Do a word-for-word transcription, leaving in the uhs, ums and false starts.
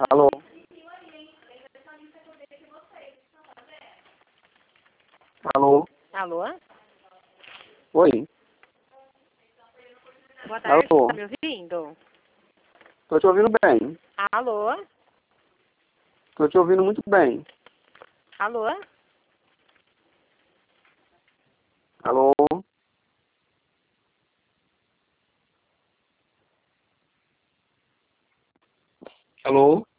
Alô? Alô? Alô? Oi? Boa tarde, Alô? tá me ouvindo? Tô te ouvindo bem. Alô? Tô te ouvindo muito bem. Alô? Alô? Alô?